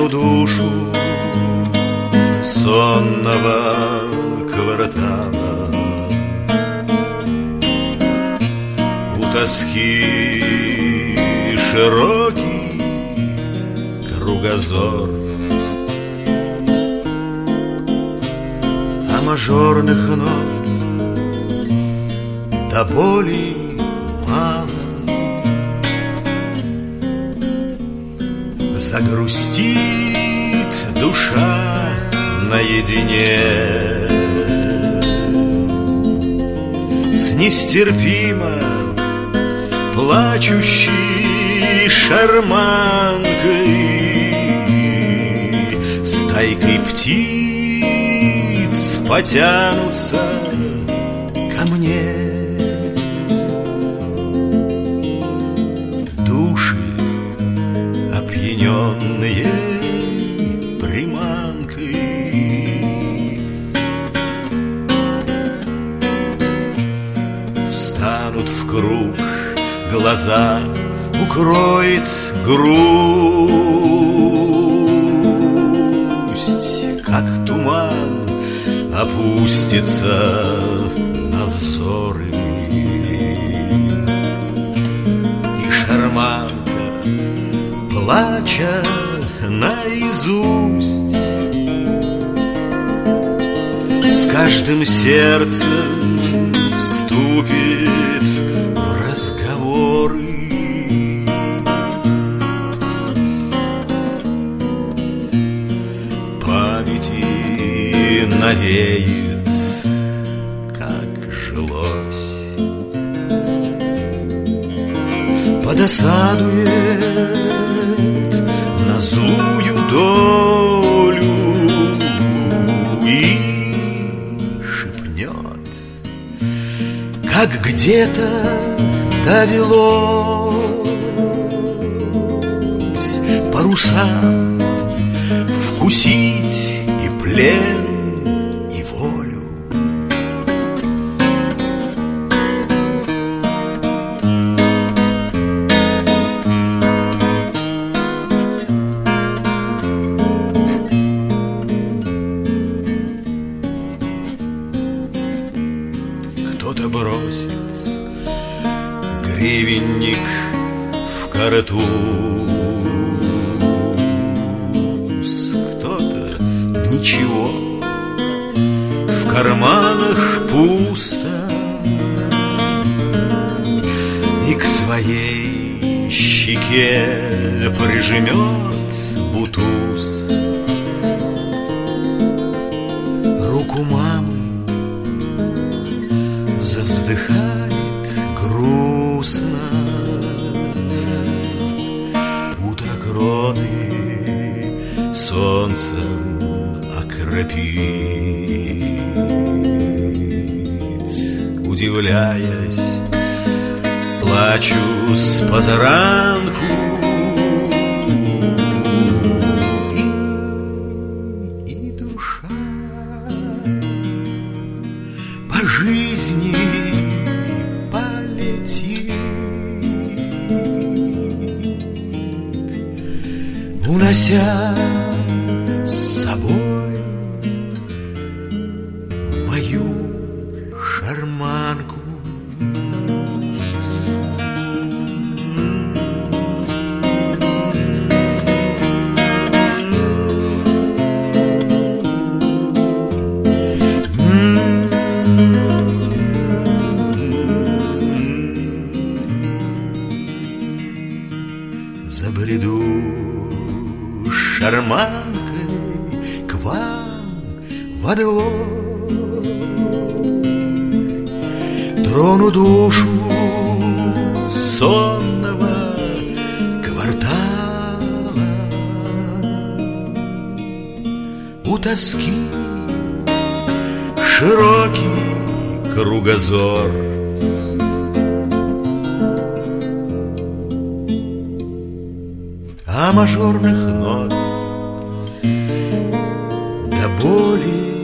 трону душу сонного квартала. У тоски широкий кругозор, а мажорных нот до боли мало. Загрустит душа наедине с нестерпимо плачущей шарманкой, стайкой птиц потянутся ко мне. Души, опьяненные приманкой, встанут в круг, глаза укроет грусть, как туман опустится на взоры, и шарманка, плача наизусть, с каждым сердцем вступит в разговоры. Памяти навеет, как жилось, подосадует на злую долю и шепнет, как где-то довелось парусам вкусить и плен, и волю. Кто-то бросит гривенник в картуз, кто-то ничего, в карманах пусто, и к своей щеке прижмет бутуз руку мамы, завздыхает грустно. Утро кроны солнцем окропит, удивляясь, плачу с позаранку, и душа по жизни полетит, унося с собой мою шарманку. Забреду шарманкой к вам во двор, трону душу сонного квартала. У тоски широкий кругозор, а мажорных нот до боли